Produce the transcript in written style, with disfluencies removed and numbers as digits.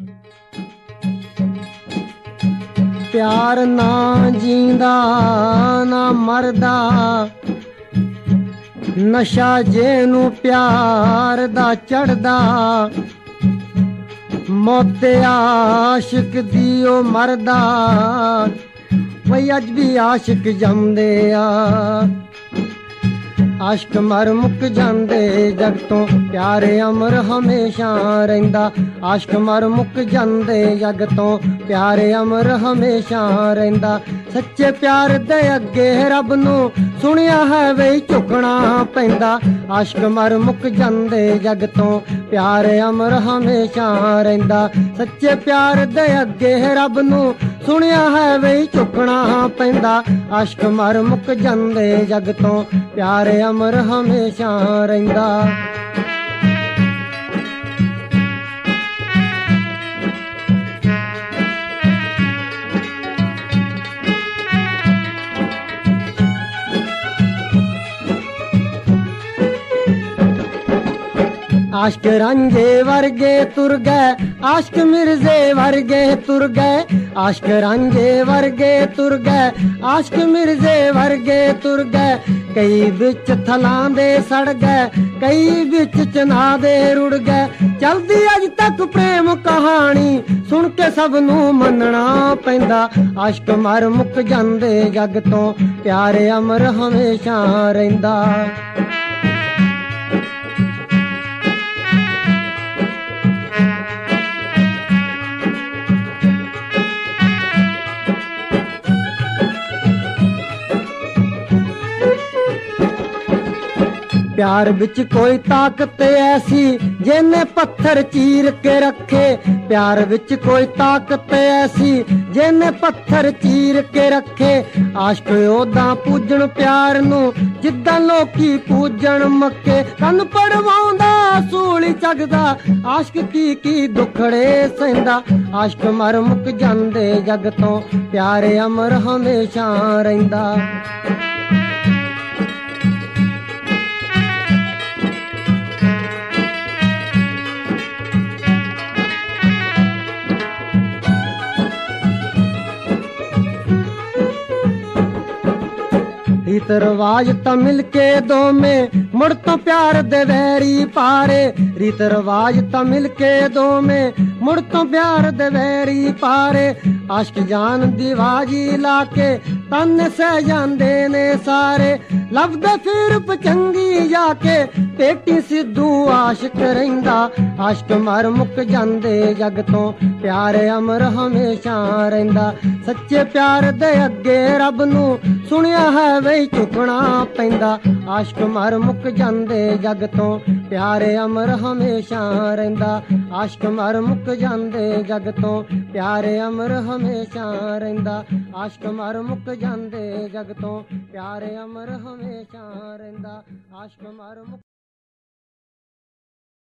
प्यार ना जींदा ना मरदा, नशा जेनू प्यार दा चढ़दा, मौते आशिक दी ओ मरदा, वही अज भी आशिक जमदे आ। आशिक मर मुक जांदे जग तो, प्यार अमर हमेशा रहिंदा। आशिक मर मुक जांदे जग तो, प्यार अमर हमेशा रहिंदा। सच्चे प्यार दे अगे रब नू सुनिया है वे झुकना पैंदा। आशिक मर मुक जांदे जग तो, प्यार अमर हमेशा रहिंदा। सच्चे प्यार दे अगे रब नू सुनिया है वे झुकना पैंदा। आशिक मर मुक जांदे जग तो, प्यार अमर हमेशा रहिंदा। आशिक रांझे वर्गे तुर गए, आशिक मिर्जे वर्गे तुर गए। आशिक रांझे वर्गे तुर गए, आशिक मिर्जे वर्गे तुर गए। कई बिच थलां दे सड़ गए, कई बिच चना दे रुड़ गए। चलदी अज तक प्रेम कहानी, सुन के सब नू मनना पैंदा। आशिक मर मुक जांदे जग तो, प्यार अमर हमेशा रहिंदा। प्यार बिच कोई ताकत ऐसी जिन्ने पत्थर चीर के रखे। प्यार बिच कोई ताकत ऐसी जिन्ने पत्थर चीर के रखे। आशिक ओदा पूजन प्यार नू जिद्दां लोकी पूजन मक्के। कन पड़वाउंदा सूली चगदा, आशिक की दुखड़े सहिंदा। आशिक मर मुक जांदे जग तो, प्यार अमर हमेशा रहिंदा। रीत रवाज ता मिलके दो में, मुड़ तो प्यार दे वैरी पारे। रीत रवाज ता मिलके दो में, मुड़ तो प्यार दे वैरी पारे। आशिक जान दी बाजी लाके तन सह जांदे ने सारे। लभदे फिर पचंगी जाके, पेटी सिद्धू आशिक रहिंदा। आशिक मर मुक जांदे जग तो, प्यार अमर हमेशा रहिंदा। सच्चे प्यार दे अगे रब नू सुनिया है वे झुकना पैंदा। आशिक मर मुक जांदे जग तो, प्यार अमर हमेशा रहिंदा। आशिक मर मुक जांदे जग तो, प्यार अमर हमेशा रहिंदा। आशिक मर मुक जांदे जग तो, प्यार अमर हमेशा रहिंदा। आशिक मर मुक